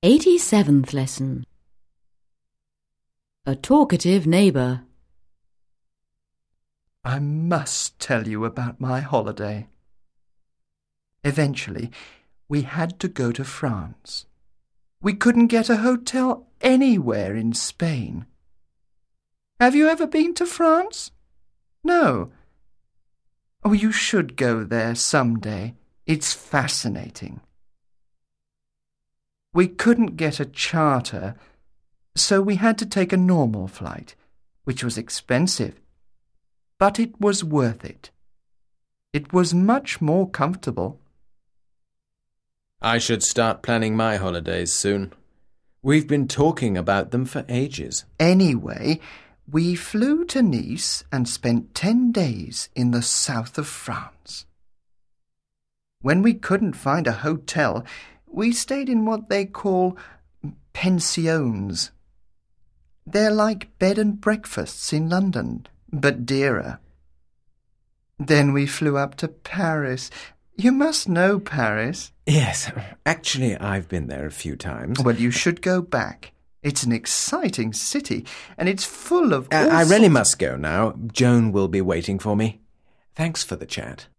87th lesson. A talkative neighbour. I must tell you about my holiday. Eventually, we had to go to France. We couldn't get a hotel anywhere in Spain. Have you ever been to France? No. Oh, you should go there someday. It's fascinating. We couldn't get a charter, so we had to take a normal flight, which was expensive. But it was worth it. It was much more comfortable. I should start planning my holidays soon. We've been talking about them for ages. Anyway, we flew to Nice and spent 10 days in the south of France. When we couldn't find a hotel, we stayed in what they call pensions. They're like bed and breakfasts in London, but dearer. Then we flew up to Paris. You must know Paris. Yes, actually I've been there a few times. Well, you should go back. It's an exciting city, and it's full of I really must go now. Joan will be waiting for me. Thanks for the chat.